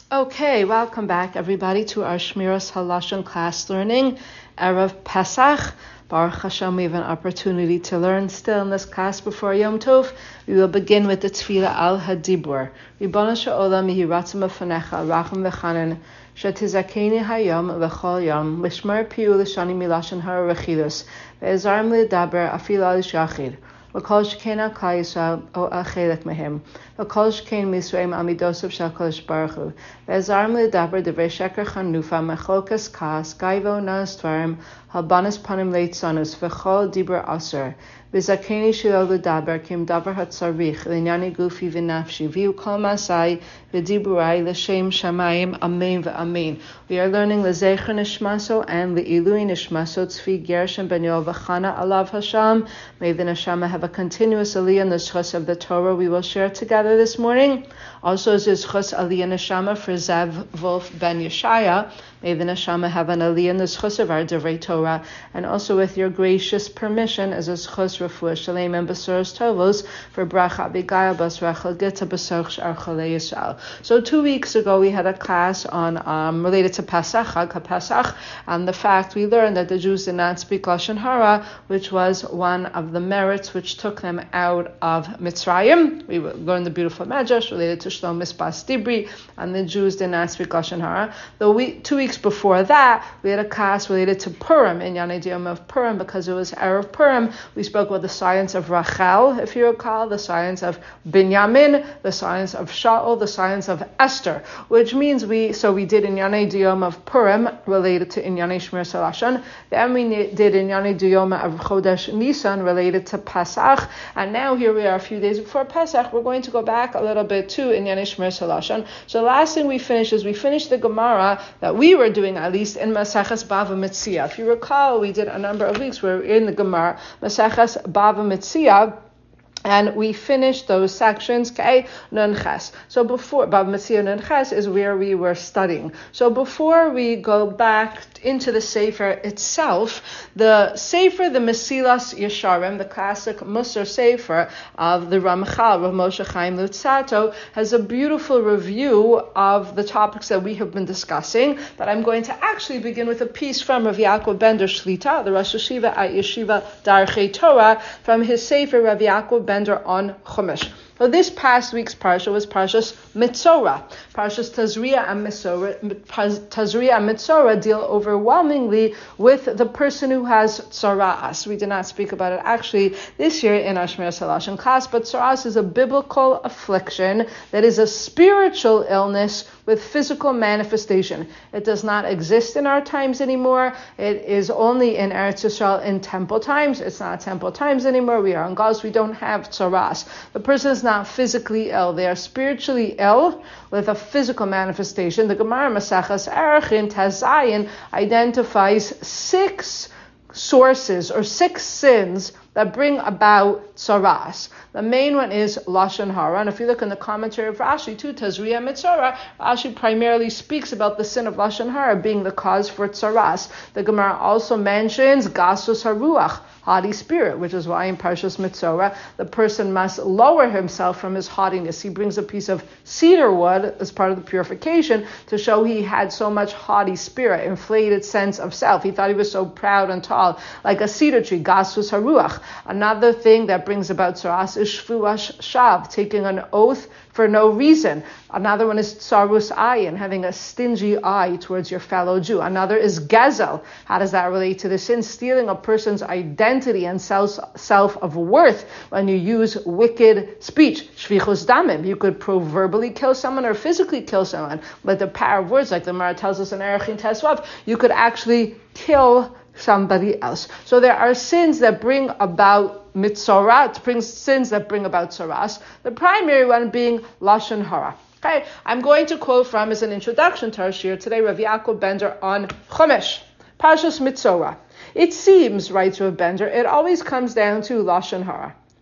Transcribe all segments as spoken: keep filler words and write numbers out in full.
Okay, welcome back everybody to our Shmiras Halashon class learning, Erev Pesach. Baruch Hashem, we have an opportunity to learn still in this class before Yom Tov. We will begin with the Tefillah Al Hadibur. Ribono shel Olam yehi ratzon befanecha, racham v'chanan, shetizakeni hayom v'chol yom, lishmar pi u'lishani milashon hara v'chilus, ve'ezarim ledaber afil al yachid. V'kol sheken al Klal Yisrael o al chelek mehem. V'kol sheken Misraim al midosov shel Kodesh Baruch Hu. Ve'ezarim ledaber divrei sheker chanufa mechokas kas gaivo nas dvarim halbanas panim leitzanus v'chol dibur aser. V'zakeni shelo ledaber kim davar hatzarich l'nyani gufi v'nafshi v'yu kol masai v'diburai l'shem shamayim amen v'amen. We are learning l'zecher nishmaso and l'ilui nishmaso tzvi Gershon ben Yoel v'chana alav Hashem. May the neshama have a continuous aliyah in the zchus of the Torah we will share together this morning. Also, is zchus aliyah neshama for Zev Wolf ben Yeshaya. May the neshama have an aliyah in the zchus of our divrei Torah, and also with your gracious permission as a zchus refuah shalem and besoros tovos for bracha Abigail bas Rachel Gita besoch shar cholei Yisrael. So two weeks ago we had a class on um, related to Pesach, Chag HaPesach, and the fact we learned that the Jews did not speak Lashon Hara, which was one of the merits which took them out of Mitzrayim. We learned the beautiful Medrash related to Shlom Misbas Dibri, and the Jews did not speak Lashon Hara. The week, two weeks before that, we had a class related to Purim, in Yanei Diyom of Purim, because it was Erev Purim. We spoke about the science of Rachel, if you recall, the science of Binyamin, the science of Shaul, the science of Esther, which means we, so we did in Yanei Diyom of Purim, related to Inyanei Shmir Salashon, then we did in Yanei Diyom of Chodesh Nisan, related to Pesach, and now here we are a few days before Pesach. We're going to go back a little bit to Inyanei Shmir Salashon. So the last thing we finished is we finished the Gemara that we were doing, at least in Maseches Bava Metzia. If you recall, we did a number of weeks where we were in the Gemara, Maseches Bava Metzia, and we finished those sections, okay, Nun Ches. So before, Bava Metzia Nun Ches is where we were studying. So before we go back into the Sefer itself, the Sefer, the Mesilas Yesharim, the classic Musar Sefer of the Ramchal, Rav Moshe Chaim Luzzatto, has a beautiful review of the topics that we have been discussing, but I'm going to actually begin with a piece from Rav Yaakov Bender Shlita, the Rosh Yeshiva at Yeshiva Darchei Torah, from his Sefer Rav Yaakov Bender on Chumash. So this past week's parsha was Parshas Mitzorah. Parshas Tazria and Mitzorah, Tazria and Mitzorah deal overwhelmingly with the person who has tzaras. We did not speak about it actually this year in our Shmir Salashon class, but tzaras is a biblical affliction that is a spiritual illness with physical manifestation. It does not exist in our times anymore. It is only in Eretz Yisrael in temple times. It's not temple times anymore. We are in Gauls. We don't have tzaras. The person is not physically ill. They are spiritually ill with a physical manifestation. The Gemara Maseches Erechim Tazayin identifies six sources or six sins that bring about tzaras. The main one is Lashon Hara, and if you look in the commentary of Rashi too, Tazria Mitzorah, Rashi primarily speaks about the sin of Lashon Hara being the cause for tzaras. The Gemara also mentions Gasus Haruach, haughty spirit, which is why in Parshas Mitzorah, the person must lower himself from his haughtiness. He brings a piece of cedar wood as part of the purification to show he had so much haughty spirit, inflated sense of self. He thought he was so proud and tall, like a cedar tree, Gasus Haruach. Another thing that brings about tzaras is Shvuas Shav, taking an oath for no reason. Another one is Tsarus Ayin, having a stingy eye towards your fellow Jew. Another is Gezel. How does that relate to the sin? Stealing a person's identity and self, self of worth when you use wicked speech. Shvichus Damim. You could proverbially kill someone or physically kill someone. But the power of words, like the Gemara tells us in Erechin Tesvav, you could actually kill somebody else. So there are sins that bring about mitzorah, brings sins that bring about tzaras. The primary one being Lashon Hara. Okay, I'm going to quote from as an introduction to our shir today, Rav Yaakov Bender on Chumash, Parshas Mitzorah. It seems, writes Rav Bender, it always comes down to Lashon Hara.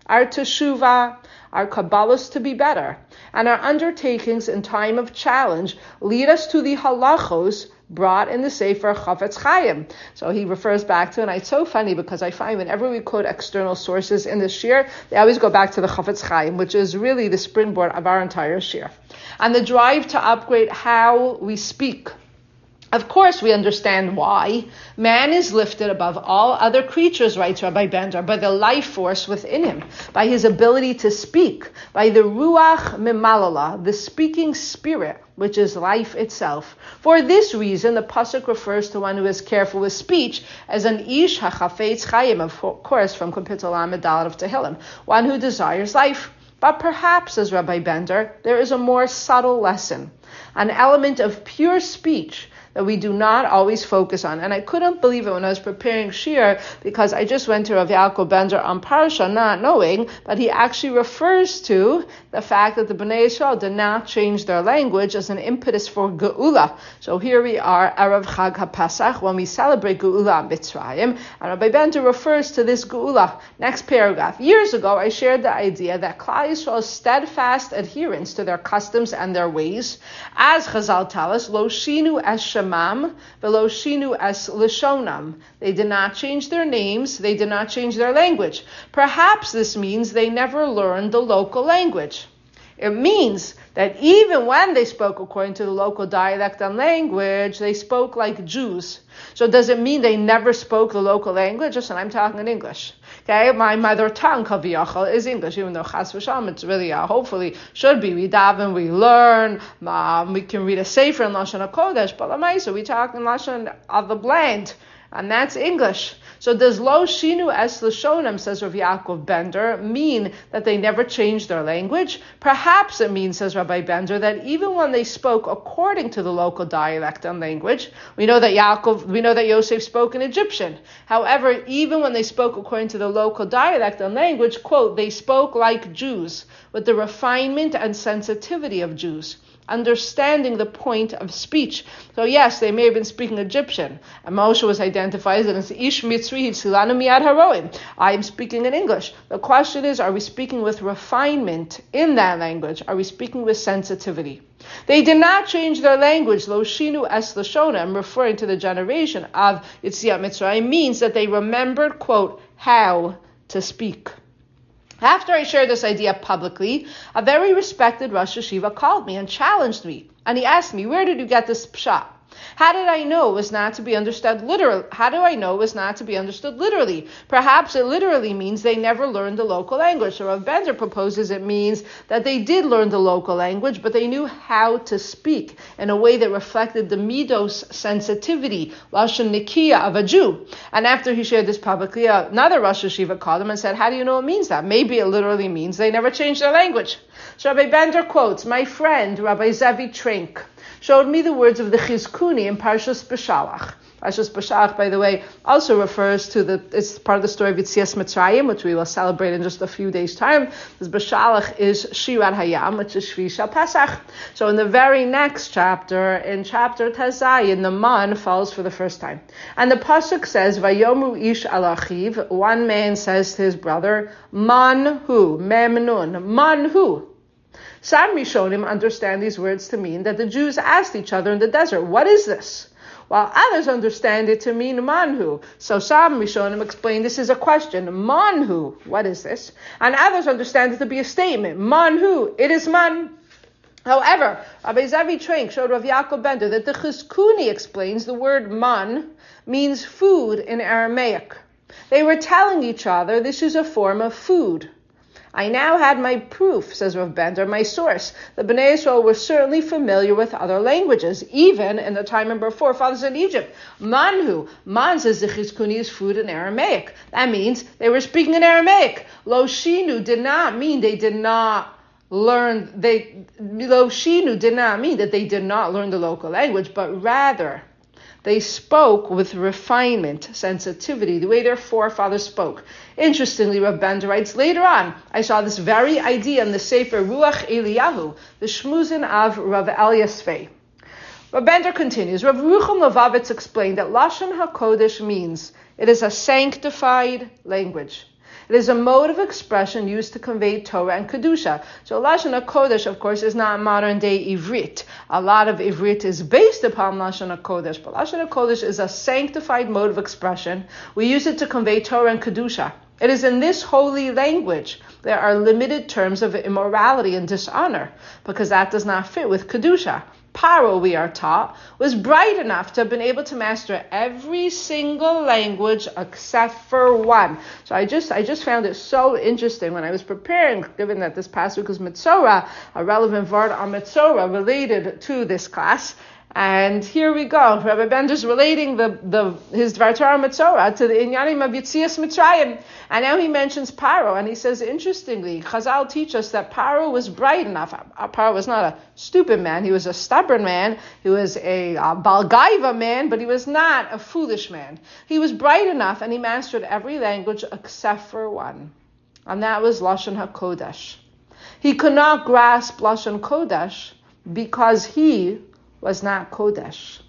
our teshuvah, our kabbalas to be better, and our undertakings in time of challenge lead us to the halachos brought in the Sefer Chafetz Chaim. So he refers back to, and it's so funny because I find whenever we quote external sources in the shir, they always go back to the Chafetz Chaim, which is really the springboard of our entire shir. And the drive to upgrade how we speak. Of course, we understand why. Man is lifted above all other creatures, writes Rabbi Bender, by the life force within him, by his ability to speak, by the Ruach Mimalala, the speaking spirit, which is life itself. For this reason, the pasuk refers to one who is careful with speech as an Ish HaChafetz Chaim, of course, from Kapitel Lamed Daled of Tehillim, one who desires life. But perhaps, says Rabbi Bender, there is a more subtle lesson, an element of pure speech that we do not always focus on. And I couldn't believe it when I was preparing Shir, because I just went to Rav Yaakov Bender on Parsha, not knowing, but he actually refers to the fact that the Bnei Yisrael did not change their language as an impetus for Geula. So here we are, Erev Chag HaPasach, when we celebrate Geula on Mitzrayim, and Rabbi Bender refers to this Geula. Next paragraph. Years ago, I shared the idea that Klal Yisrael's steadfast adherence to their customs and their ways, as Chazal tell us, Lo Shinu es Shemam, Velo Shinu es Lishonam. They did not change their names, they did not change their language. Perhaps this means they never learned the local language. It means that even when they spoke according to the local dialect and language, they spoke like Jews. So does it mean they never spoke the local language? Listen, I'm talking in English. Okay, my mother tongue, kaviyachal, is English, even though chas v'shalom, it's really, uh, hopefully, should be. We daven, we learn, um, we can read a sefer in Lashon HaKodesh, but l'maisa, we talk in Lashon of the blend, and that's English. So does lo shinu es l'shonim, says Rav Yaakov Bender, mean that they never changed their language? Perhaps it means, says Rabbi Bender, that even when they spoke according to the local dialect and language, we know that Yaakov, we know that Yosef spoke in Egyptian. However, even when they spoke according to the local dialect and language, quote, they spoke like Jews, with the refinement and sensitivity of Jews, understanding the point of speech. So yes, they may have been speaking Egyptian, and Moshe was identified as Ish Mitzri Tzilanu Miyad Haroim. I am speaking in English. The question is, are we speaking with refinement in that language? Are we speaking with sensitivity? They did not change their language. Lo shinu es l'shonim, referring to the generation of Yetziat Mitzrayim, means that they remembered, quote, how to speak. After I shared this idea publicly, a very respected Rosh Yeshiva called me and challenged me. And he asked me, where did you get this pshat? How did I know it was not to be understood literally? How do I know it was not to be understood literally? Perhaps it literally means they never learned the local language. So Rav Bender proposes it means that they did learn the local language, but they knew how to speak in a way that reflected the midos sensitivity, lashon nikiya of a Jew. And after he shared this publicly, another Rosh Yeshiva called him and said, how do you know it means that? Maybe it literally means they never changed their language. So Rabbi Bender quotes, my friend, Rabbi Zevi Trink, showed me the words of the Chizkuni in Parshas Beshalach. Parshas Beshalach, by the way, also refers to the, it's part of the story of Yetzias Mitzrayim, which we will celebrate in just a few days' time. This Beshalach is Shirat Hayam, which is Shvi Shal Pesach. So in the very next chapter, in chapter Tezayin, the man falls for the first time. And the pasuk says, Vayomu ish al achiv, one man says to his brother, Man hu, mem nun, man hu. Some Rishonim understand these words to mean that the Jews asked each other in the desert, what is this? While others understand it to mean manhu. So some Rishonim explain this is a question, manhu, what is this? And others understand it to be a statement, manhu, it is man. However, Rabbi Zevi Trink showed Rav Yaakov Bender that the Chizkuni explains the word man means food in Aramaic. They were telling each other this is a form of food. I now had my proof, says Rav Bender, my source. The Bnei Yisrael were certainly familiar with other languages, even in the time of our forefathers in Egypt. Manhu, man says the Chizkuni is food in Aramaic. That means they were speaking in Aramaic. Lo shinu did not mean they did not learn, they, lo shinu did not mean that they did not learn the local language, but rather they spoke with refinement, sensitivity, the way their forefathers spoke. Interestingly, Rav Bender writes, later on, I saw this very idea in the Sefer Ruach Eliyahu, the Shmuzin of Rav Eliasvei. Rav Bender continues, Rav Rucham Levavitz explained that Lashon HaKodesh means it is a sanctified language. It is a mode of expression used to convey Torah and Kedusha. So Lashon HaKodesh, of course, is not modern day Ivrit. A lot of Ivrit is based upon Lashon HaKodesh, but Lashon HaKodesh is a sanctified mode of expression. We use it to convey Torah and Kedusha. It is in this holy language there are limited terms of immorality and dishonor, because that does not fit with Kedusha. Paro, we are taught, was bright enough to have been able to master every single language except for one. So I just I just found it so interesting when I was preparing, given that this past week was Mitzorah, a relevant word on Mitzorah related to this class. And here we go. Rabbi Bender's relating the, the his Dvar Torah Mitzorah to the Inyanim of Yitzias Mitzrayim. And now he mentions Paro, and he says, interestingly, Chazal teach us that Paro was bright enough. Paro was not a stupid man. He was a stubborn man. He was a uh, Balgaiva man, but he was not a foolish man. He was bright enough, and he mastered every language except for one. And that was Lashon HaKodesh. He could not grasp Lashon Kodesh because he was not Kodesh.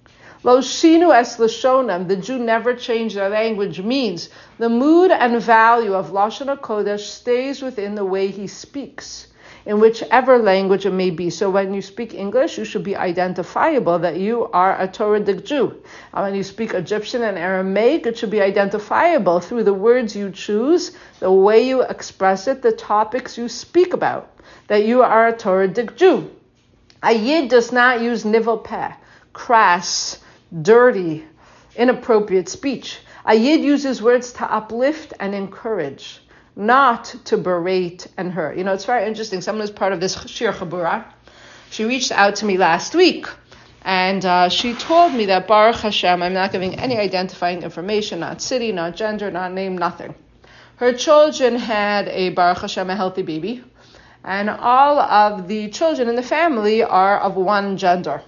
Lo shinu es lashonam, the Jew never changed their language, means the mood and value of Lashon HaKodesh stays within the way he speaks, in whichever language it may be. So when you speak English, you should be identifiable that you are a Torahic Jew. And when you speak Egyptian and Aramaic, it should be identifiable through the words you choose, the way you express it, the topics you speak about, that you are a Torahic Jew. A Yid does not use nivel peh, crass, dirty, inappropriate speech. A Yid uses words to uplift and encourage, not to berate and hurt. You know, it's very interesting. Someone who's part of this Shir Chabura, she reached out to me last week, and uh, she told me that Baruch Hashem, I'm not giving any identifying information, not city, not gender, not name, nothing. Her children had a Baruch Hashem, a healthy baby. And all of the children in the family are of one gender.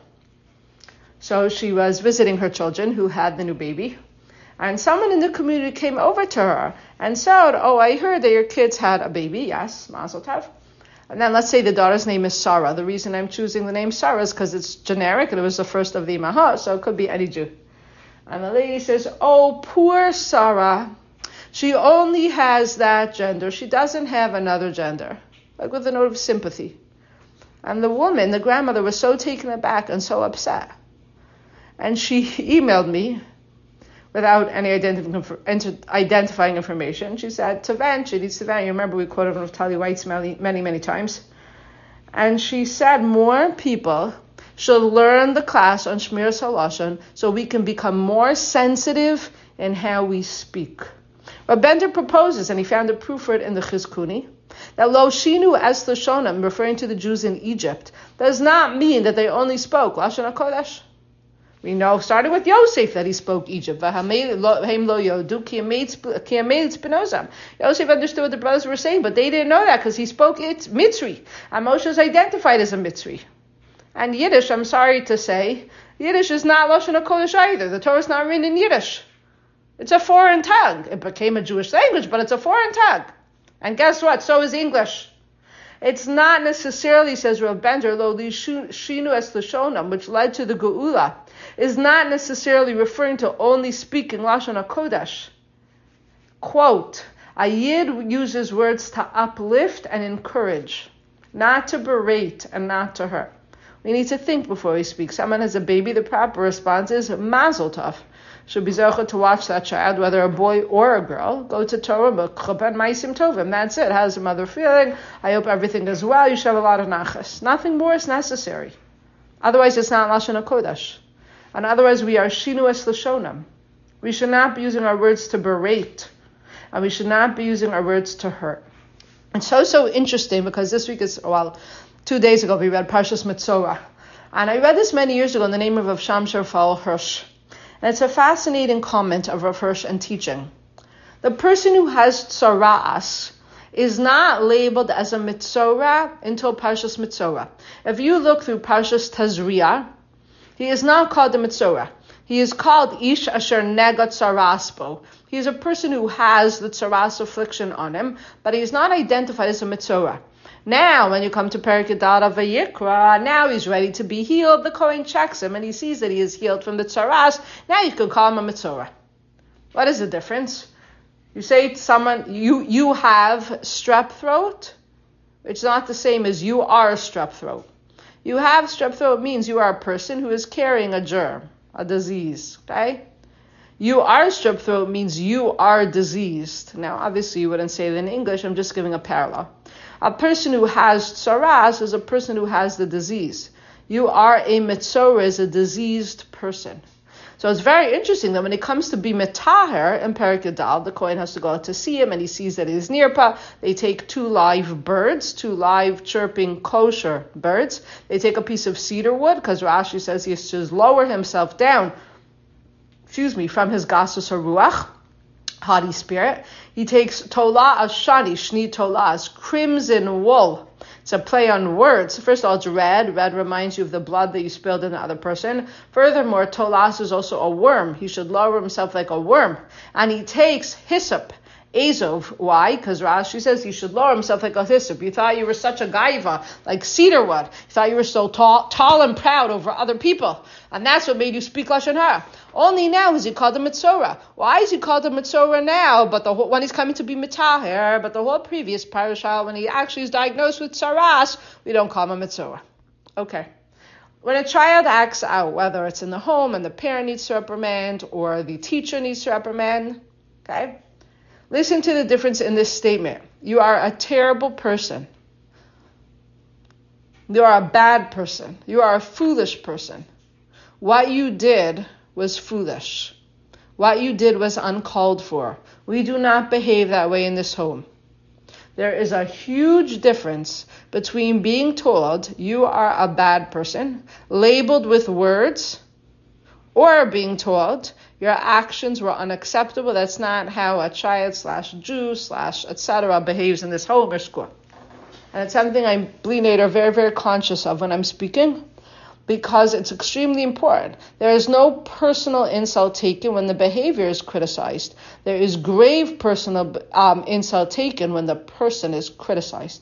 So she was visiting her children who had the new baby. And someone in the community came over to her and said, oh, I heard that your kids had a baby. Yes, Mazel Tov. And then let's say the daughter's name is Sarah. The reason I'm choosing the name Sarah is because it's generic and it was the first of the Imahot, so it could be any Jew. And the lady says, oh, poor Sarah. She only has that gender. She doesn't have another gender. Like with a note of sympathy. And the woman, the grandmother, was so taken aback and so upset. And she emailed me without any identif- identifying information. She said, Tavan, she needs Tavan. You remember we quoted Naftali Weitz many, many, many times. And she said more people should learn the class on Shmiras HaLashon so we can become more sensitive in how we speak. But Bender proposes, and he found a proof for it in the Chizkuni, that Lo Shinu Es Lashonam, referring to the Jews in Egypt, does not mean that they only spoke Lashon HaKodesh. We know, starting with Yosef, that he spoke Egypt. Yosef understood what the brothers were saying, but they didn't know that because he spoke it Mitzri. And Moshe is identified as a Mitzri. And Yiddish, I'm sorry to say, Yiddish is not Lashon HaKodesh either. The Torah is not written in Yiddish. It's a foreign tongue. It became a Jewish language, but it's a foreign tongue. And guess what? So is English. It's not necessarily, says Rav Bender, lo shinu es lashonam, which led to the Geula, is not necessarily referring to only speaking Lashon HaKodesh. Quote, a Yid uses words to uplift and encourage, not to berate and not to hurt. We need to think before we speak. Someone has a baby, the proper response is Mazel Tov. Should be zocher to watch that child, whether a boy or a girl. Go to Torah, Chuppah, and Maisim Tovim. That's it. How's the mother feeling? I hope everything goes well. You should have a lot of nachas. Nothing more is necessary. Otherwise, it's not Lashon HaKodesh. And otherwise, we are Shinu Es Lashonam. We should not be using our words to berate. And we should not be using our words to hurt. It's so, so interesting because this week is, well, two days ago, we read Parshas Mitzorah. And I read this many years ago in the name of Rav Shamshar Fal Hirsch. And it's a fascinating comment of Rav Hirsch and teaching. The person who has tzara'as is not labeled as a mitzorah until Parshas Mitzorah. If you look through Parshas Tazriah, he is not called a mitzorah. He is called Ish Asher Nega Tzaraspo. He is a person who has the tzaras affliction on him, but he is not identified as a mitzorah. Now, when you come to Perek Yudal of Vayikra, now he's ready to be healed. The Kohen checks him and he sees that he is healed from the tzaras. Now you can call him a mitzorah. What is the difference? You say to someone, you, you have strep throat. It's not the same as you are strep throat. You have strep throat means you are a person who is carrying a germ, a disease, okay? You are strep throat means you are diseased. Now, obviously, you wouldn't say that in English. I'm just giving a parallel. A person who has tsaras is a person who has the disease. You are a mitzora, is a diseased person. So it's very interesting that when it comes to be metaher in Perek Yudal, the Kohen has to go out to see him, and he sees that he's nirpa. They take two live birds, two live chirping kosher birds. They take a piece of cedar wood, because Rashi says he has to lower himself down, excuse me, from his gasus haruach, haughty spirit. He takes tola as shani, shni tola as crimson wool. It's a play on words. First of all, it's red. Red reminds you of the blood that you spilled in the other person. Furthermore, tolas is also a worm. He should lower himself like a worm. And he takes hyssop, azov. Why? Because Rashi says he should lower himself like a hyssop. You thought you were such a gaiva, like cedar wood. You thought you were so tall, tall and proud over other people. And that's what made you speak Lashon Hara. Only now is he called a mitzora. Why is he called a mitzora now, but the whole, when he's coming to be mitaher, but the whole previous parashah, when he actually is diagnosed with tsaras, we don't call him a mitzora. Okay. When a child acts out, whether it's in the home and the parent needs to reprimand or the teacher needs to reprimand, okay, listen to the difference in this statement. You are a terrible person. You are a bad person. You are a foolish person. What you did was foolish. What you did was uncalled for. We do not behave that way in this home. There is a huge difference between being told you are a bad person, labeled with words, or being told your actions were unacceptable. That's not how a child slash Jew slash et cetera behaves in this home or school. And it's something I'm, Bli Neder, very, very conscious of when I'm speaking, because it's extremely important. There is no personal insult taken when the behavior is criticized. There is grave personal um, insult taken when the person is criticized.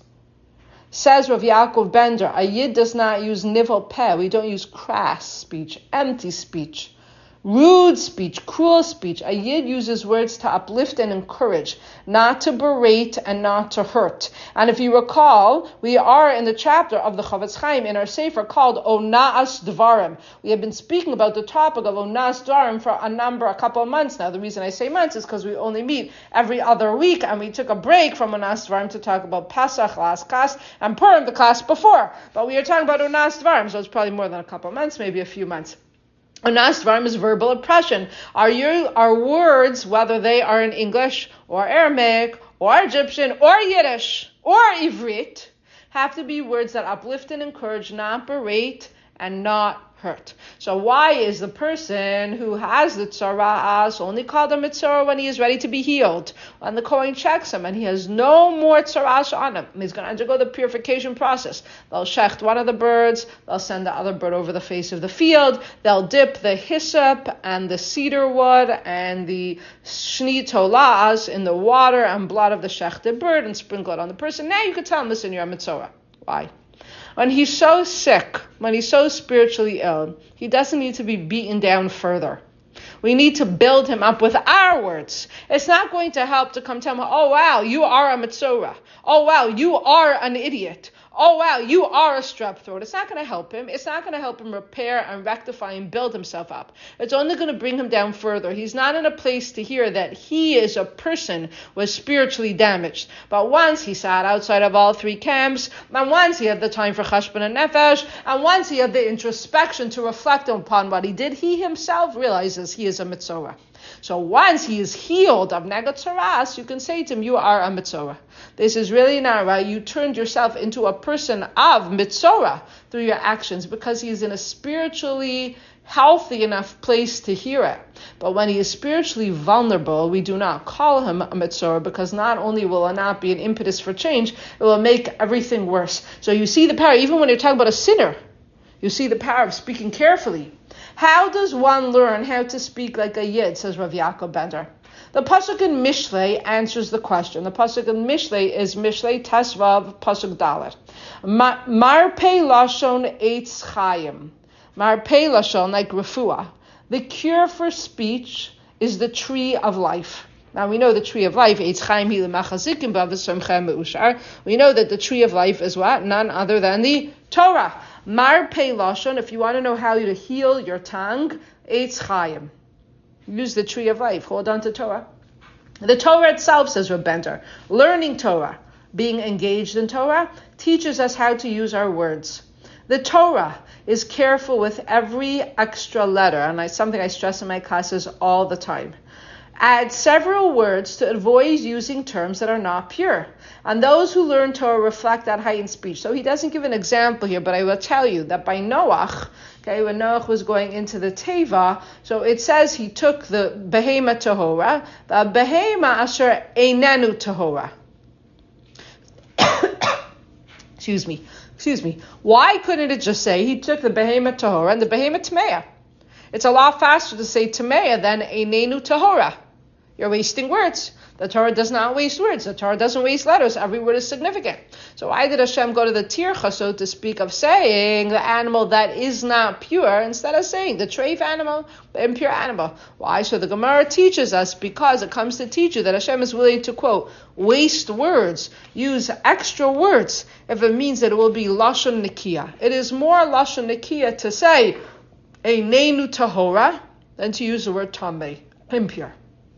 Says Rav Yaakov Bender, a yid does not use nivel peh. We don't use crass speech, empty speech, rude speech, cruel speech. A yid uses words to uplift and encourage, not to berate and not to hurt. And if you recall, we are in the chapter of the Chavetz Chaim in our Sefer called Onaas Dvarim. We have been speaking about the topic of Onaas Dvarim for a number, a couple of months now. The reason I say months is because we only meet every other week, and we took a break from Onaas Dvarim to talk about Pesach last class and Purim the class before. But we are talking about Onaas Dvarim, so it's probably more than a couple of months, maybe a few months. Onaas Dvarim is verbal oppression. Our, our words, whether they are in English or Aramaic or Egyptian or Yiddish or Ivrit, have to be words that uplift and encourage, not berate and not hurt. So why is the person who has the tsaras only called a mitzora when he is ready to be healed? When the Kohen checks him and he has no more tsaras on him, he's going to undergo the purification process. They'll shecht one of the birds, they'll send the other bird over the face of the field, they'll dip the hyssop and the cedar wood and the shni tolaz in the water and blood of the shechted bird and sprinkle it on the person. Now you can tell him, listen, you're a mitzora. Why? When he's so sick, when he's so spiritually ill, he doesn't need to be beaten down further. We need to build him up with our words. It's not going to help to come tell him, oh wow, you are a mitzora. Oh wow, you are an idiot. Oh wow, you are a strep throat. It's not going to help him. It's not going to help him repair and rectify and build himself up. It's only going to bring him down further. He's not in a place to hear that he is a person was spiritually damaged. But once he sat outside of all three camps, and once he had the time for chashbon and nefesh, and once he had the introspection to reflect upon what he did, he himself realizes he is a mitzora. So once he is healed of negat tsaras, you can say to him, you are a mitzora. This is really not right. You turned yourself into a person of mitzora through your actions because he is in a spiritually healthy enough place to hear it. But when he is spiritually vulnerable, we do not call him a mitzora because not only will it not be an impetus for change, it will make everything worse. So you see the power, even when you're talking about a sinner, you see the power of speaking carefully. How does one learn how to speak like a yid, says Rav Yaakov Bender? The pasuk in Mishlei answers the question. The pasuk in Mishlei is Mishlei Tesvav pasuk Dalet. Marpei lashon eitz chayim. Marpei lashon, like refuah. The cure for speech is the tree of life. Now we know the tree of life, Eitz Chaim Hi L'Machazikim B'Avos Shemchem Me'ushar. We know that the tree of life is what? None other than the Torah. Marpei Lashon, if you want to know how to heal your tongue, Eitz Chaim. Use the tree of life. Hold on to Torah. The Torah itself, says Reb Bender, learning Torah, being engaged in Torah, teaches us how to use our words. The Torah is careful with every extra letter, and it's something I stress in my classes all the time. Add several words to avoid using terms that are not pure. And those who learn Torah reflect that heightened speech. So he doesn't give an example here, but I will tell you that by Noach, okay, when Noach was going into the Teva, so it says he took the Behema Tahora, the Behema Asher Einenu Tahora. Excuse me. Excuse me. Why couldn't it just say he took the Behema Tahora and the Behema Tmeya? It's a lot faster to say Tmeya than Einenu Tahora. You're wasting words. The Torah does not waste words. The Torah doesn't waste letters. Every word is significant. So why did Hashem go to the tircha, so to speak, of saying the animal that is not pure instead of saying the treif animal, the impure animal? Why? So the Gemara teaches us, because it comes to teach you that Hashem is willing to, quote, waste words, use extra words, if it means that it will be lashon nikia. It is more lashon nikia to say einenu tahora than to use the word tamei, impure.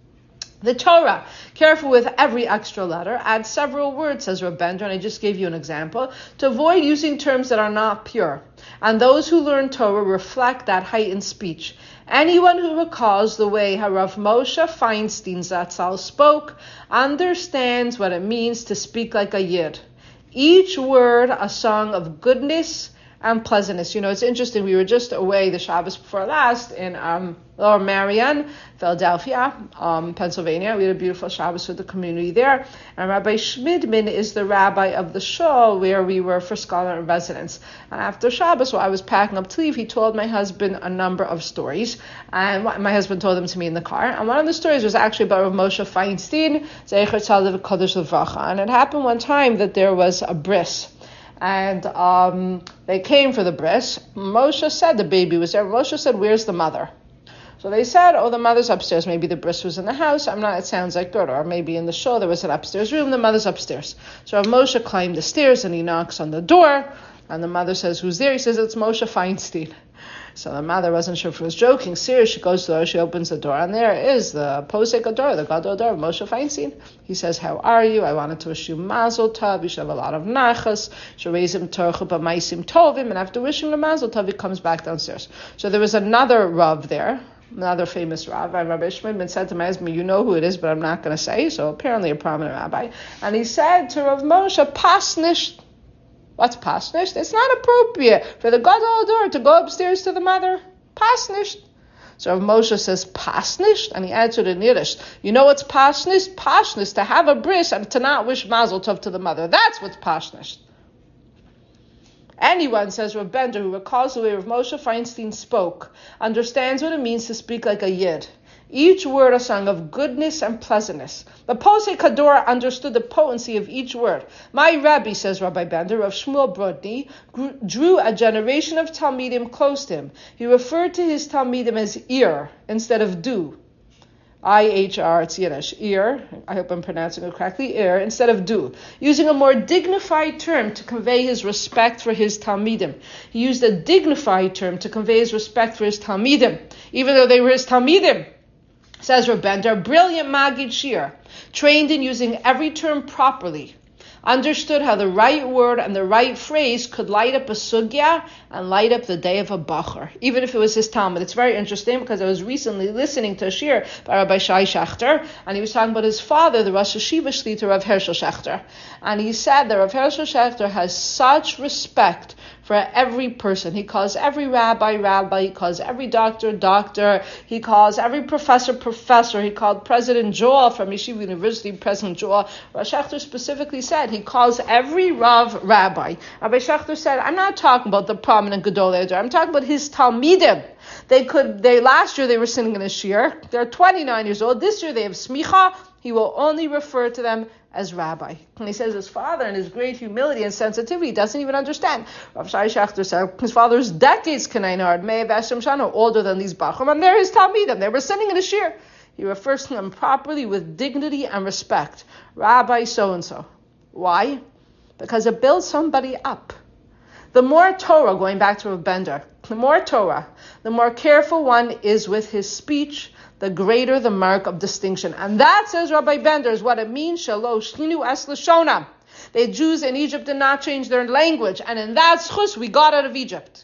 The Torah, careful with every extra letter, adds several words, says Reb Bender, and I just gave you an example, to avoid using terms that are not pure. And those who learn Torah reflect that heightened speech. Anyone who recalls the way Harav Moshe Feinstein Zatzal spoke understands what it means to speak like a Yid. Each word a song of goodness and pleasantness. You know, it's interesting, we were just away the Shabbos before last in um, Lower Marion, Philadelphia, um, Pennsylvania. We had a beautiful Shabbos with the community there. And Rabbi Schmidman is the rabbi of the shul where we were for scholar in residence. And after Shabbos, while I was packing up to leave, he told my husband a number of stories. And my husband told them to me in the car. And one of the stories was actually about Rav Moshe Feinstein, Zecher Tzaddik Kodesh Levracha. And it happened one time that there was a bris. And um, they came for the bris. Moshe said the baby was there. Moshe said, where's the mother? So they said, oh, the mother's upstairs. Maybe the bris was in the house. I'm not, it sounds like good. Or maybe in the shul there was an upstairs room. The mother's upstairs. So Moshe climbed the stairs and he knocks on the door. And the mother says, who's there? He says, it's Moshe Feinstein. So the mother wasn't sure if he was joking. Serious, she goes to the door, she opens the door, and there is the Posek Ador, the Gadol Ador, Moshe Feinstein. He says, how are you? I wanted to wish you Mazel Tov. You should have a lot of nachas. Should raise him Torah b'maisim tovim. And after wishing him Mazel Tov, he comes back downstairs. So there was another Rav there, another famous Rav. And Rabbi Shmidman said to my husband, you know who it is, but I'm not going to say. So apparently a prominent rabbi. And he said to Rav Moshe, pasnish. What's pasnished? It's not appropriate for the Gadol Ador to go upstairs to the mother. Pasnished. So Rav Moshe says, pasnished? And he answered in Yiddish, you know what's pasnished? Pasnished, to have a bris and to not wish Mazel Tov to the mother. That's what's pasnished. Anyone, says Reb Bender, who recalls the way Rav Moshe Feinstein spoke, understands what it means to speak like a Yid. Each word a song of goodness and pleasantness. The Posei Kador understood the potency of each word. My Rabbi, says Rabbi Bender, Rav Shmuel Brodny, drew a generation of Talmidim close to him. He referred to his Talmidim as ear instead of do. I H R, it's Yiddish. Ear, I hope I'm pronouncing it correctly, ear instead of do. Using a more dignified term to convey his respect for his Talmidim. He used a dignified term to convey his respect for his Talmidim, even though they were his Talmidim. Says Reb Bender, brilliant Magid Shir, trained in using every term properly, understood how the right word and the right phrase could light up a sugya and light up the day of a bachar, even if it was his Talmud. It's very interesting because I was recently listening to a shir by Rabbi Shai Shachter, and he was talking about his father, the Rosh Hashiva Shlita, Rav Hershel Shachter. And he said that Rav Hershel Shachter has such respect for every person. He calls every rabbi, rabbi. He calls every doctor, doctor. He calls every professor, professor. He called President Joel from Yeshiva University, President Joel. Rabbi Shachter specifically said he calls every Rav, rabbi. Rabbi Shachter said, I'm not talking about the prominent Gadol Ador. I'm talking about his Talmidim. They could, they, last year they were sitting in a shir. They're twenty-nine years old. This year they have smicha. He will only refer to them as rabbi. And he says his father, in his great humility and sensitivity, doesn't even understand. Rav Shai Shachter said his father's decades Kanai Nard, Me'ev Eshem Shana, older than these Bachram, and they're his Talmidim. They were sitting in a shir. He refers to them properly with dignity and respect. Rabbi so-and-so. Why? Because it builds somebody up. The more Torah, going back to Rav Bender, the more Torah, the more careful one is with his speech, the greater the mark of distinction. And that, says Rabbi Bender, is what it means, Shalosh Shinu Es Lashonam. The Jews in Egypt did not change their language, and in that schus we got out of Egypt.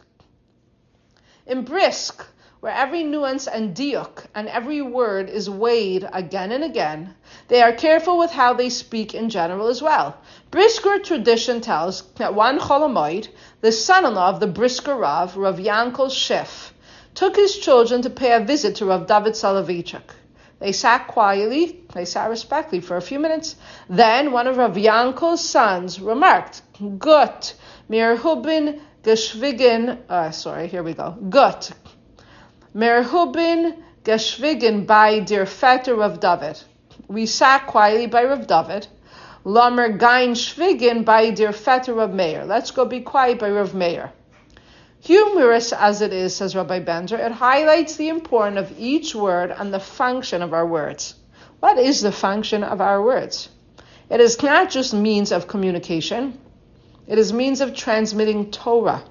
In Brisk, where every nuance and diuk and every word is weighed again and again, they are careful with how they speak in general as well. Brisker tradition tells that one Cholamoid, the son-in-law of the Brisker Rav, Rav Yankel Shef, took his children to pay a visit to Rav David Soloveitchik. They sat quietly, they sat respectfully for a few minutes. Then one of Rav Yankel's sons remarked, Gut, mir hubin geschwiegen, uh, sorry, here we go, Gut, mir hubin geschwiegen bei der Vetter Rav David. We sat quietly by Rav David. Lamer gein schwiegen bei der Vetter Rav Meir. Let's go be quiet by Rav Meir. Humorous as it is, says Rabbi Bender, it highlights the importance of each word and the function of our words. What is the function of our words? It is not just means of communication. It is means of transmitting Torah.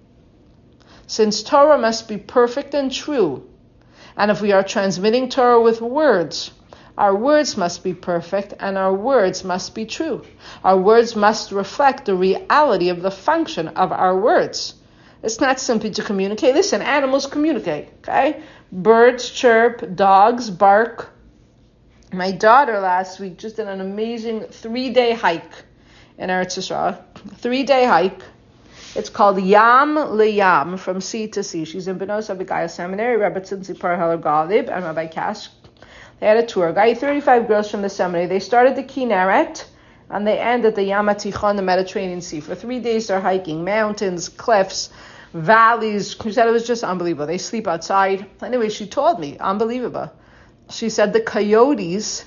Since Torah must be perfect and true, and if we are transmitting Torah with words, our words must be perfect and our words must be true. Our words must reflect the reality of the function of our words. It's not simply to communicate. Listen, animals communicate, okay? Birds chirp, dogs bark. My daughter last week just did an amazing three-day hike in Eretz Yisrael. Three-day hike. It's called Yam Leyam, from sea to sea. She's in Benos Avigaya Seminary, Rabbi Tzipar Heller Galib, and Rabbi Kash. They had a tour guide, thirty-five girls from the seminary. They started the Kinneret, and they ended the Yam HaTichon, the Mediterranean Sea. For three days they're hiking mountains, cliffs, valleys. She said it was just unbelievable. They sleep outside. Anyway, she told me, unbelievable. She said the coyotes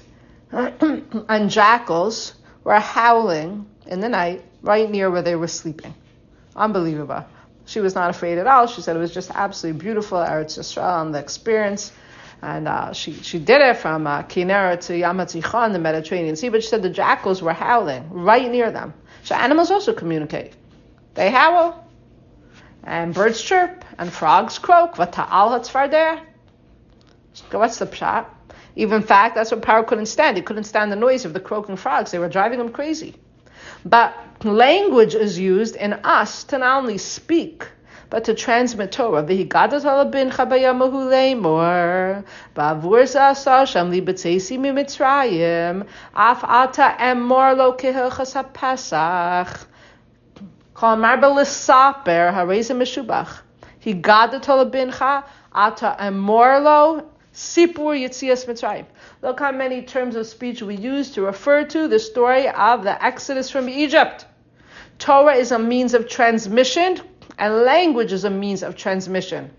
and jackals were howling in the night right near where they were sleeping. Unbelievable. She was not afraid at all. She said it was just absolutely beautiful, Eretz Yisrael, and the experience. And uh, she, she did it from uh, Kinneret to Yam HaTichon, the Mediterranean Sea, but she said the jackals were howling right near them. So animals also communicate. They howl, and birds chirp, and frogs croak. V'ta'al hatzfarder. What's the pshat? Even in fact, that's what Paro couldn't stand. He couldn't stand the noise of the croaking frogs. They were driving him crazy. But language is used in us to not only speak, but to transmit Torah. V'higadat halabin chabayamahu leimor, ba'avur za'asa sham li b'tzeisi mimitzrayim, af ata emor lo kehilchas ha'pesach, kol mar b'lisaper hareza meshubach, higadat halabincha ata emor lo sipur yitzias mitzrayim. Look how many terms of speech we use to refer to the story of the Exodus from Egypt. Torah is a means of transmission, and language is a means of transmission.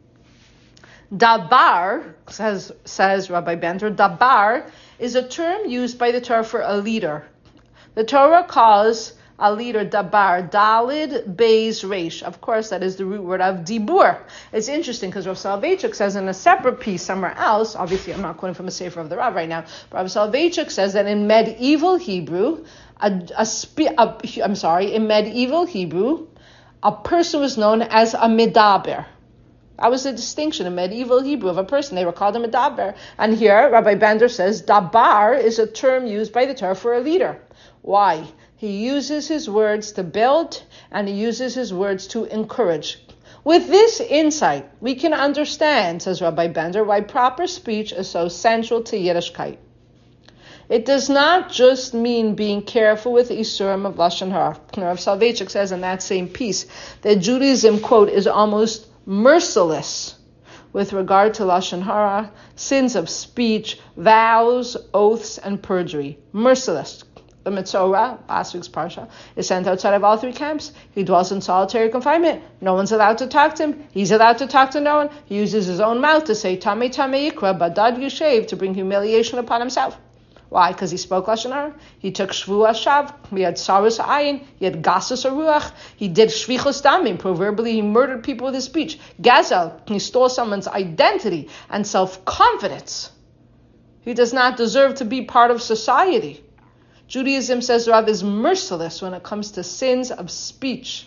Dabar, says, says Rabbi Bender, dabar is a term used by the Torah for a leader. The Torah calls a leader dabar, dalid beis reish. Of course, that is the root word of dibur. It's interesting because Rav Soloveitchik says in a separate piece somewhere else, obviously I'm not quoting from a sefer of the Rav right now, but Rav Soloveitchik says that in medieval Hebrew, a, a, spe- a, I'm sorry, in medieval Hebrew, a person was known as a medaber. That was the distinction in medieval Hebrew of a person. They were called a medaber. And here, Rabbi Bender says, dabar is a term used by the Torah for a leader. Why? He uses his words to build, and he uses his words to encourage. With this insight, we can understand, says Rabbi Bender, why proper speech is so central to Yiddishkeit. It does not just mean being careful with the Isurim of Lashon Hara. Rav Soloveitchik says in that same piece that Judaism, quote, is almost merciless with regard to Lashon Hara, sins of speech, vows, oaths, and perjury. Merciless. The Mitzorah, last week's Parsha, is sent outside of all three camps. He dwells in solitary confinement. No one's allowed to talk to him. He's allowed to talk to no one. He uses his own mouth to say, Tamei Tamei Yikra, Badad Yushev, to bring humiliation upon himself. Why? Because he spoke Lashon Hara. He took Shvu Hashav. He had Sarus Ayin. He had Gasus Aruach. He did Shvichos Damim. Proverbially, he murdered people with his speech. Gazel. He stole someone's identity and self-confidence. He does not deserve to be part of society. Judaism, says Rav, is merciless when it comes to sins of speech.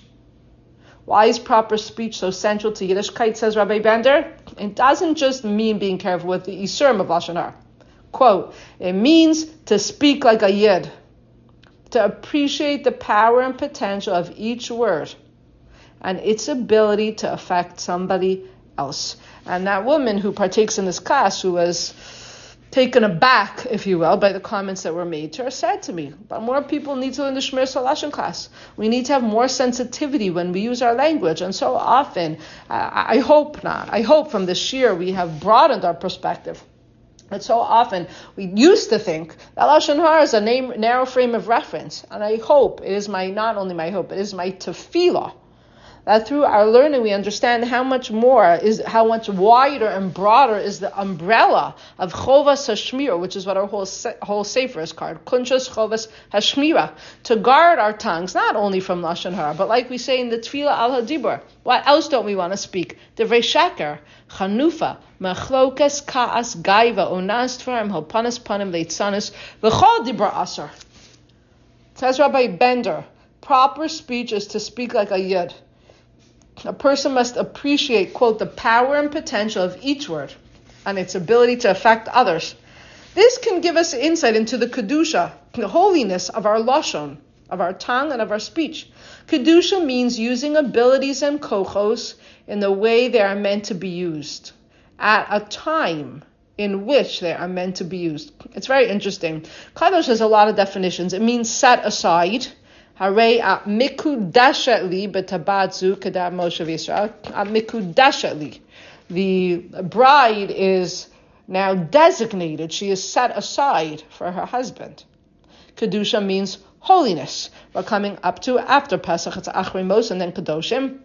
Why is proper speech so central to Yiddishkeit, says Rabbi Bender? It doesn't just mean being careful with the Isurim of Lashon Hara. Quote, it means to speak like a Yid, to appreciate the power and potential of each word and its ability to affect somebody else. And that woman who partakes in this class, who was taken aback, if you will, by the comments that were made to her, said to me, but more people need to learn the Shmiras Halashon class. We need to have more sensitivity when we use our language. And so often, uh, I hope not, I hope from this year we have broadened our perspective. And so often we used to think that Lashon Hara is a name, narrow frame of reference. And I hope, it is my, not only my hope, it is my tefillah, that through our learning we understand how much more is, how much wider and broader is the umbrella of Chovas Hashmira, which is what our whole whole sefer is called, Kunshas Chovas Hashmira, to guard our tongues not only from Lashon Hara, but like we say in the Tefillah al Hadibur. What else don't we want to speak? Divrei Sheker, Chanufa, Machlokas, Kaas, Gaiva, Onas Tvarim, Hopanas Panim, Leitzanis, V'chol Dibra Asar. Says Rabbi Bender, proper speech is to speak like a Yid. A person must appreciate, quote, the power and potential of each word and its ability to affect others. This can give us insight into the Kedusha, the holiness of our Lashon, of our tongue and of our speech. Kedusha means using abilities and kochos in the way they are meant to be used, at a time in which they are meant to be used. It's very interesting. Kadosh has a lot of definitions. It means set aside. Hare at mikudashatli betabatzu kedar Moshe v'Yisrael. At mikudashatli, the bride is now designated. She is set aside for her husband. Kedusha means holiness. We're coming up to after Pesach. It's Achrei Mos and then Kedoshim.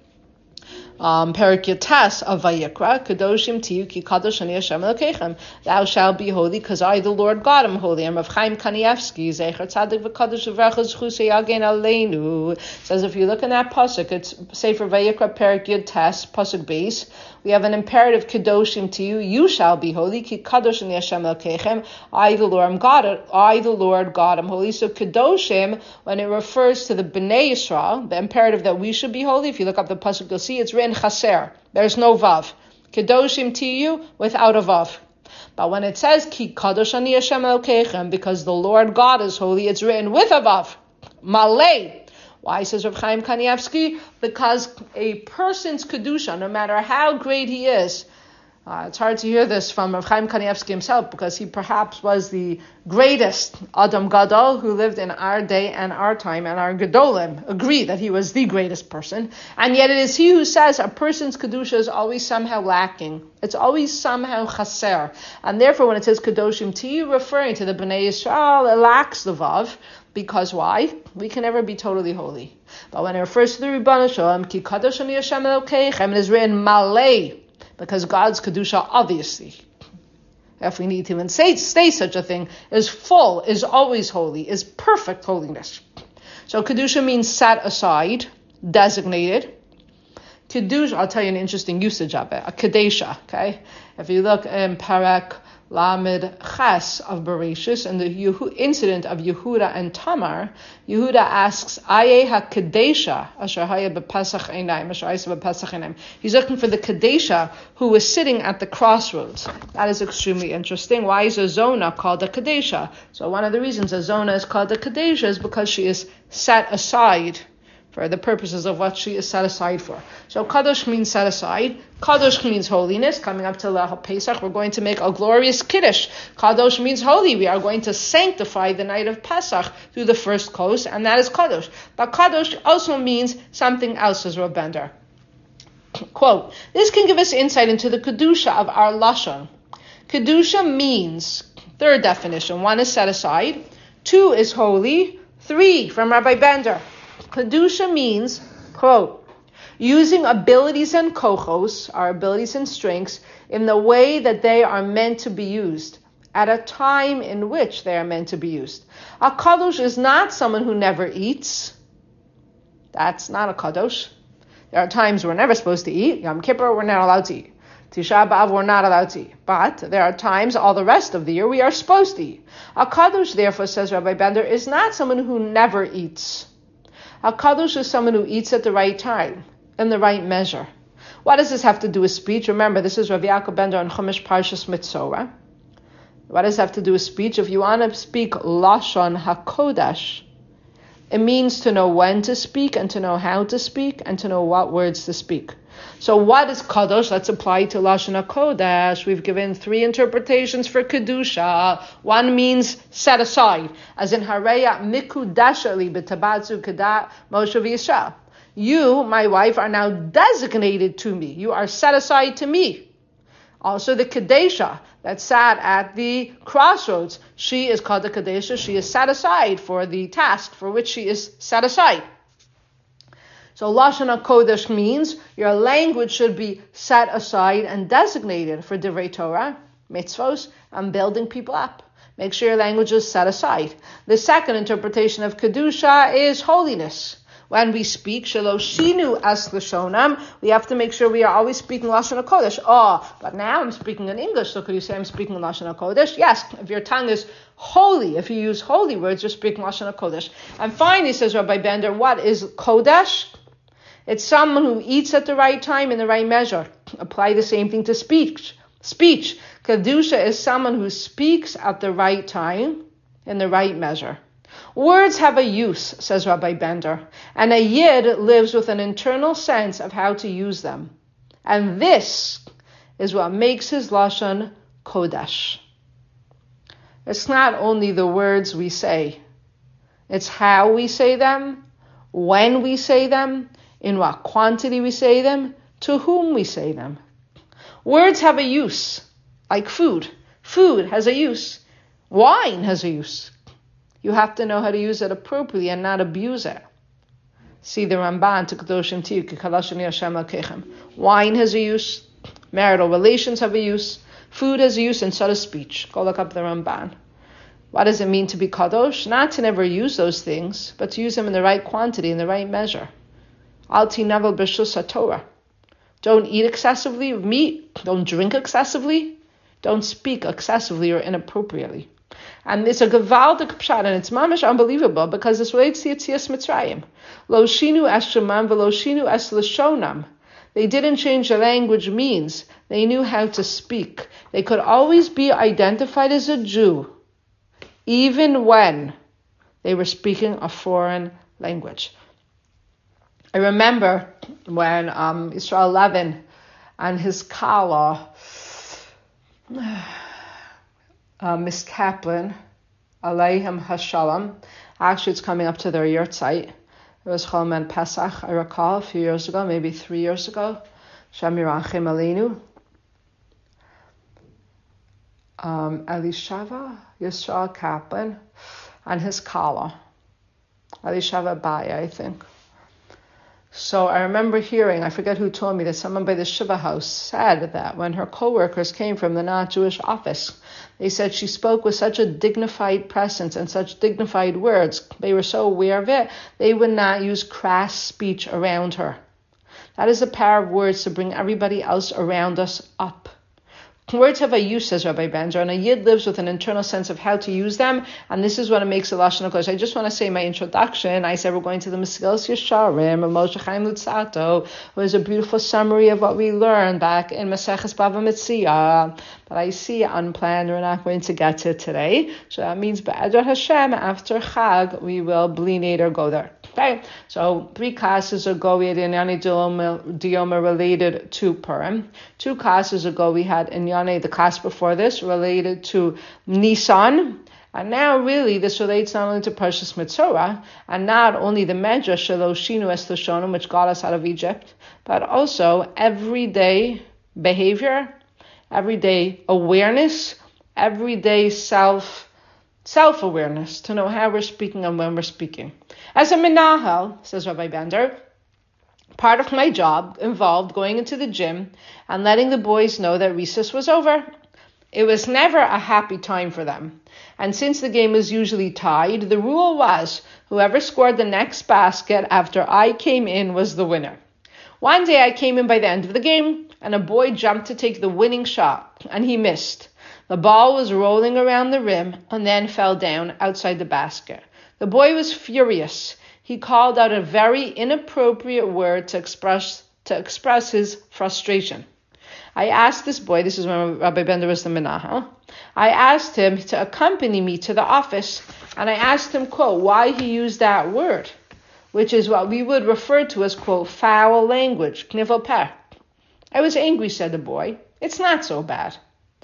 Um, Perik Yatas of Vayikra, Kedoshim Tiyu Ki Kadosh Ani Hashem Elokeichem. Thou shalt be holy, because I, the Lord God, am holy. And Rav Chaim Kanievsky, Zecher Tzadik V'Kadosh V'Vrachas Chusei Yagen Aleinu, says if you look in that pasuk, it's Sefer Vayikra Perik Yatas pasuk base. We have an imperative, Kedoshim Tiyu, you shall be holy, Ki Kadosh Ani Hashem Elokeichem. I, the Lord, am God. I, the Lord God, am holy. So Kedoshim, when it refers to the Bnei Yisrael, the imperative that we should be holy, if you look up the pasuk, you'll see it's written chaser. There's no vav. Kedoshim Tiyu without a vav. But when it says Ki Kadosh Ani Hashem Elokeichem, because the Lord God is holy, it's written with a vav. Malay. Why, says Rav Chaim Kanievsky? Because a person's kedusha, no matter how great he is, uh, it's hard to hear this from Rav Chaim Kanievsky himself, because he perhaps was the greatest Adam Gadol who lived in our day and our time, and our Gedolim agree that he was the greatest person. And yet it is he who says a person's kedusha is always somehow lacking. It's always somehow chaser. And therefore when it says Kedoshim Tiyu, referring to the Bnei Yisrael, it lacks the vav. Because why? We can never be totally holy. But when it refers to the Ribbana Shalom, Ki Kadosh Ani Hashem Elokeichem, it is written Malay, because God's Kedusha, obviously, if we need to even say, say such a thing, is full, is always holy, is perfect holiness. So Kedusha means set aside, designated. Kedusha, I'll tell you an interesting usage of it, a Kedesha, okay? If you look in Parak Lamed Ches of Bereshis, and the Yehu- incident of Yehuda and Tamar, Yehuda asks, Aye ha-Kadesha, asher haya b'Pesach einayim, asher haya b'Pesach einayim. He's looking for the Kadesha who was sitting at the crossroads. That is extremely interesting. Why is a Zona called a Kadesha? So one of the reasons a Zona is called a Kadesha is because she is set aside for the purposes of what she is set aside for. So Kadosh means set aside. Kadosh means holiness. Coming up to Lahal Pesach, we're going to make a glorious Kiddush. Kadosh means holy. We are going to sanctify the night of Pesach through the first course, and that is Kadosh. But Kadosh also means something else, as Rav Bender. Quote, this can give us insight into the Kedusha of our Lashon. Kedusha means, third definition, one is set aside, two is holy, three from Rabbi Bender. Kedusha means, quote, using abilities and kochos, our abilities and strengths, in the way that they are meant to be used, at a time in which they are meant to be used. A kadosh is not someone who never eats. That's not a kadosh. There are times we're never supposed to eat. Yom Kippur, we're not allowed to eat. Tisha B'Av we're not allowed to eat. But there are times all the rest of the year we are supposed to eat. A kadosh, therefore, says Rabbi Bender, is not someone who never eats. A kadosh is someone who eats at the right time, in the right measure. What does this have to do with speech? Remember, this is Rabbi Yaakov Bender on Chumash Parshas Mitzorah. What does it have to do with speech? If you want to speak Lashon HaKodesh, it means to know when to speak and to know how to speak and to know what words to speak. So what is Kadosh? Let's apply to Lashon HaKodesh. We've given three interpretations for Kedusha. One means set aside, as in Hareya Mikudasha Li B'Tabatzu Kedat Moshe V'Yisrael. You, my wife, are now designated to me. You are set aside to me. Also the Kadesha that sat at the crossroads. She is called the Kadesha. She is set aside for the task for which she is set aside. So Lashon HaKodesh means your language should be set aside and designated for Divrei Torah, mitzvos, and building people up. Make sure your language is set aside. The second interpretation of Kedusha is holiness. When we speak, Shaloshinu as Lashonam, we have to make sure we are always speaking Lashon HaKodesh. Oh, but now I'm speaking in English, so could you say I'm speaking Lashon HaKodesh? Yes, if your tongue is holy, if you use holy words, you're speaking Lashon HaKodesh. And finally, says Rabbi Bender, what is Kodesh? It's someone who eats at the right time in the right measure. Apply the same thing to speech. Speech. Kedusha is someone who speaks at the right time in the right measure. Words have a use, says Rabbi Bender, and a Yid lives with an internal sense of how to use them. And this is what makes his Lashon Kodesh. It's not only the words we say, it's how we say them, when we say them, in what quantity we say them, to whom we say them. Words have a use, like food. Food has a use. Wine has a use. You have to know how to use it appropriately and not abuse it. See the Ramban to Kedoshim Tiyu, Kalashani Hashem Alkeichem. Wine has a use. Marital relations have a use. Food has a use, and so does speech. Go look up the Ramban. What does it mean to be Kadosh? Not to never use those things, but to use them in the right quantity, in the right measure. Al tinavel b'shus haTorah. Don't eat excessively of meat. Don't drink excessively. Don't speak excessively or inappropriately. And it's a gewaltig pshat, and it's mamish unbelievable because this relates to Yetzias Mitzrayim. Lo shinu es shemam v'lo shinu es lashonam. They didn't change the language means. They knew how to speak. They could always be identified as a Jew, even when they were speaking a foreign language. I remember when um, Yisrael Levin and his Kala, uh, Miss Kaplan, Aleihim Hashalom, actually it's coming up to their yurtzeit. It was Cholman Pesach, I recall, a few years ago, maybe three years ago. Shem Yirachim Aleinu. Um, Elishava, Yisrael Kaplan, and his Kala. Elishava Baya, I think. So I remember hearing, I forget who told me, that someone by the Shiva house said that when her co-workers came from the not-Jewish office, they said she spoke with such a dignified presence and such dignified words. They were so aware of it, they would not use crass speech around her. That is the power of words to bring everybody else around us up. Words have a use, says Rabbi Bender, and a Yid lives with an internal sense of how to use them, and this is what it makes a Lashon HaKodesh. I just want to say my introduction. I said we're going to the Mesilas Yesharim of Moshe Chaim Luzzatto, who is a beautiful summary of what we learned back in Maseches Bava Metzia. But I see unplanned, we're not going to get to it today. So that means Be'edrad Hashem, after Chag, we will Bli Neder go there. Okay, so three classes ago we had Inyane Dioma related to Purim. Two classes ago we had Inyane, the class before this, related to Nisan. And now really this relates not only to Parshas Mitzorah, and not only the Medrash Shaloshinu Es Lashonim, which got us out of Egypt, but also everyday behavior, everyday awareness, everyday self self-awareness, to know how we're speaking and when we're speaking. As a menahel, says Rabbi Bender, part of my job involved going into the gym and letting the boys know that recess was over. It was never a happy time for them. And since the game was usually tied, the rule was whoever scored the next basket after I came in was the winner. One day I came in by the end of the game. and a boy jumped to take the winning shot, and he missed. The ball was rolling around the rim and then fell down outside the basket. The boy was furious. He called out a very inappropriate word to express to express his frustration. I asked this boy, this is when Rabbi Bender was the Menahel, I asked him to accompany me to the office, and I asked him, quote, why he used that word, which is what we would refer to as, quote, foul language, knivel peh. I was angry, said the boy. It's not so bad.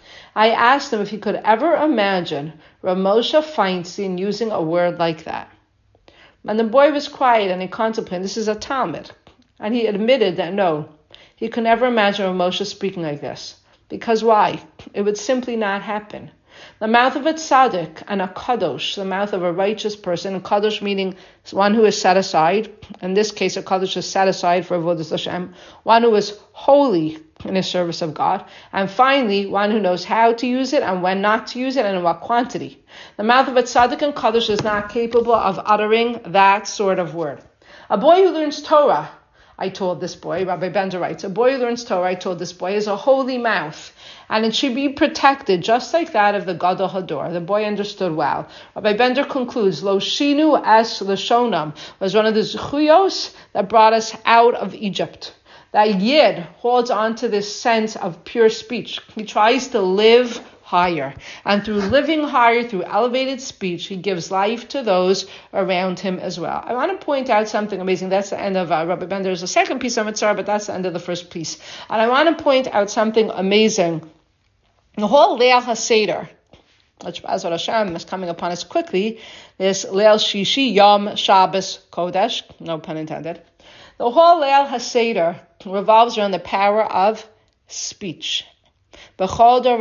I asked him if he could ever imagine Rav Moshe Feinstein using a word like that. And the boy was quiet and he contemplated, this is a Talmud. And he admitted that no, he could never imagine Rav Moshe speaking like this. Because why? It would simply not happen. The mouth of a tzaddik and a kadosh, the mouth of a righteous person, a kadosh meaning one who is set aside, in this case a kadosh is set aside for avodas Hashem, one who is holy in the service of God, and finally one who knows how to use it and when not to use it and in what quantity. The mouth of a tzaddik and kadosh is not capable of uttering that sort of word. A boy who learns Torah, I told this boy, Rabbi Bender writes, a boy who learns Torah, I told this boy, is a holy mouth, and it should be protected just like that of the Gadol Hador. The boy understood well. Rabbi Bender concludes, Lo shinu es leshonam was one of the zechuyos that brought us out of Egypt. That Yid holds on to this sense of pure speech. He tries to live higher. And through living higher, through elevated speech, he gives life to those around him as well. I want to point out something amazing. That's the end of uh, Rabbi Ben. There's a second piece of Mitzvah, but that's the end of the first piece. And I want to point out something amazing. The whole Leil HaSeder, which B'ezras Hashem is coming upon us quickly, this Leil Shishi Yom Shabbos Kodesh, no pun intended. The whole Leil HaSeder revolves around the power of speech. In each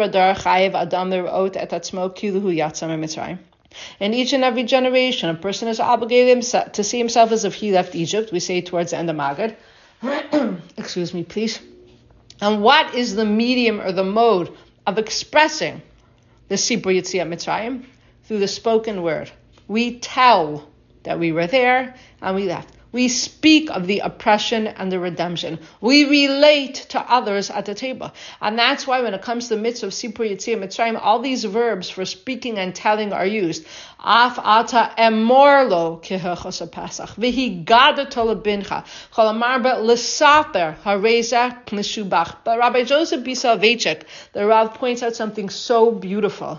and every generation, a person is obligated to see himself as if he left Egypt. We say towards the end of Magid. Excuse me, please. And what is the medium or the mode of expressing the Sipur Yetziat Mitzrayim? Through the spoken word. We tell that we were there and we left. We speak of the oppression and the redemption. We relate to others at the table. And that's why when it comes to the mitzvah of Sipur Yetziat Mitzrayim, all these verbs for speaking and telling are used. Af ata emorlo kehechos Pesach. V'hi gadato lebincha. Chol amarba l'saper hareza l'shubach. But Rabbi Joseph B. Soloveitchik, the Rav, points out something so beautiful.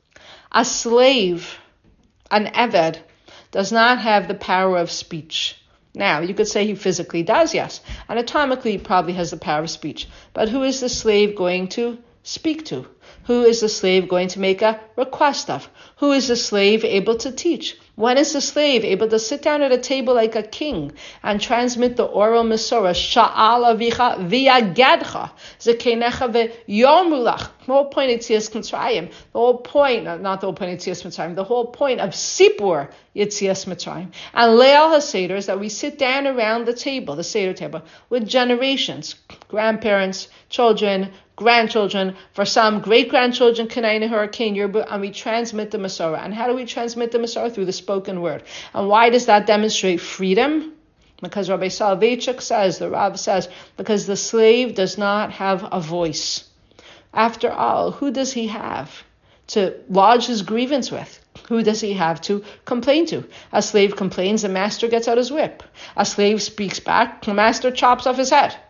A slave, an eved, does not have the power of speech. Now, you could say he physically does, yes. Anatomically, he probably has the power of speech. But who is the slave going to speak to? Who is the slave going to make a request of? Who is the slave able to teach? When is the slave able to sit down at a table like a king and transmit the oral Masorah? Sha'al avicha v'yagadcha zekenecha v'yomulach. The whole point of Yetzias Mitzrayim, the whole point, not the whole point of Yetzias Mitzrayim, the whole point of Sipur Yetzias Mitzrayim and Leil HaSeder is that we sit down around the table, the Seder table, with generations, grandparents, children, grandchildren, for some great-grandchildren, Kanaina Hurricane Yerbu, and we transmit the Masorah. And how do we transmit the Masorah? Through the spoken word. And why does that demonstrate freedom? Because Rabbi Soloveitchik says, the Rav says, because the slave does not have a voice. After all, who does he have to lodge his grievance with? Who does he have to complain to? A slave complains, the master gets out his whip. A slave speaks back, the master chops off his head.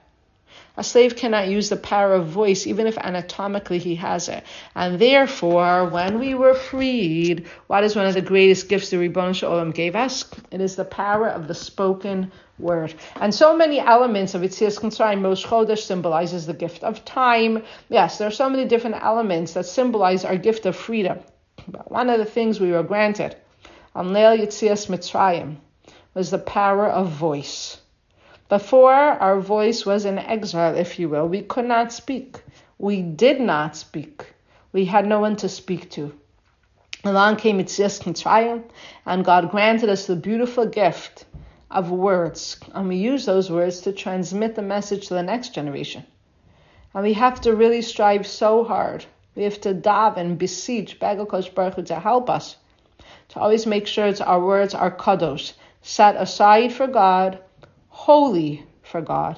A slave cannot use the power of voice, even if anatomically he has it. And therefore, when we were freed, what is one of the greatest gifts the Ribbon Shalom gave us? It is the power of the spoken word. And so many elements of Yetzias Mitzrayim, Rosh Chodesh symbolizes the gift of time. Yes, there are so many different elements that symbolize our gift of freedom. But one of the things we were granted on Leil Yetzias Mitzrayim was the power of voice. Before, our voice was in exile, if you will. We could not speak. We did not speak. We had no one to speak to. Along came Yetzias Mitzrayim, and God granted us the beautiful gift of words. And we use those words to transmit the message to the next generation. And we have to really strive so hard. We have to daven, beseech, beg HaKadosh Baruch Hu to help us, to always make sure that our words are kadosh, set aside for God, holy for God,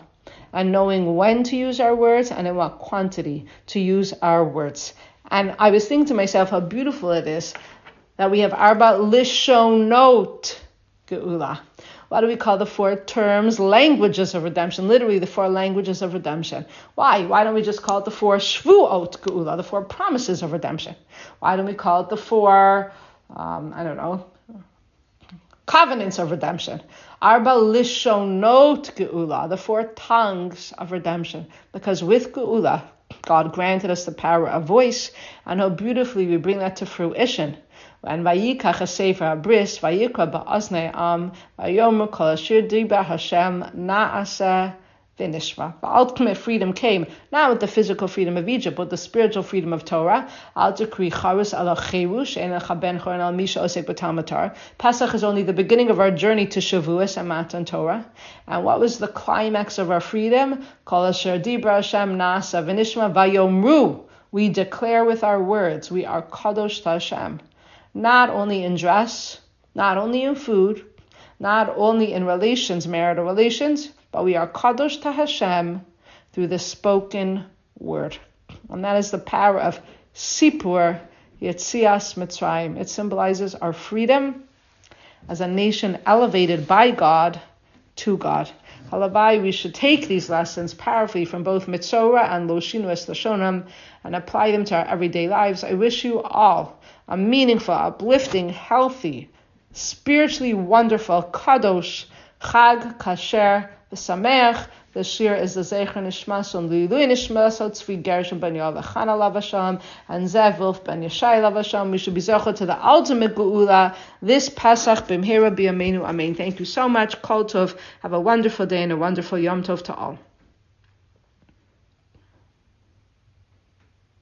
and knowing when to use our words and in what quantity to use our words. And I was thinking to myself how beautiful it is that we have Arba Lishonot Geula. What do we call the four terms, languages of redemption? Literally the four languages of redemption. Why? Why don't we just call it the four Shvuot Geula, the four promises of redemption? Why don't we call it the four, um, I don't know, covenants of redemption? Arba Lishonot Geula, the four tongues of redemption. Because with Geula, God granted us the power of voice, and how beautifully we bring that to fruition. And Vayikach Sefer Habris, Vayikra Ba'aznei Am, Vayomer Kol Asher Dibar Hashem Na'asa V'Nishma. The ultimate freedom came not with the physical freedom of Egypt, but the spiritual freedom of Torah. Al Tikri Charus Ala Cherush En Chaben Choran Al Misha Osek B'Talmud. Pesach is only the beginning of our journey to Shavuos and Matan Torah. And what was the climax of our freedom? Kol Asher Dibar Hashem Na'asa V'Nishma Vayomru. We declare with our words, we are Kadosh to Hashem. Not only in dress, not only in food, not only in relations, marital relations, but we are Kadosh to Hashem through the spoken word. And that is the power of Sipur Yetzias Mitzrayim. It symbolizes our freedom as a nation elevated by God to God. Halabai, we should take these lessons powerfully from both Mitzorah and Lo Shinu Es Lashonam and apply them to our everyday lives. I wish you all a meaningful, uplifting, healthy, spiritually wonderful, kadosh, chag, kasher, v'sameach. The shir is the Zecher Nishmas on Lilui Nishmas, Tzvi Gershon ben Yoel Chana Lavasham, and Zev Wolf ben Yeshai Lavasham. We should be zecher to the ultimate geula this Pesach b'mhira b'yameinu. Amen. Thank you so much. Kol Tov. Have a wonderful day and a wonderful Yom Tov to all.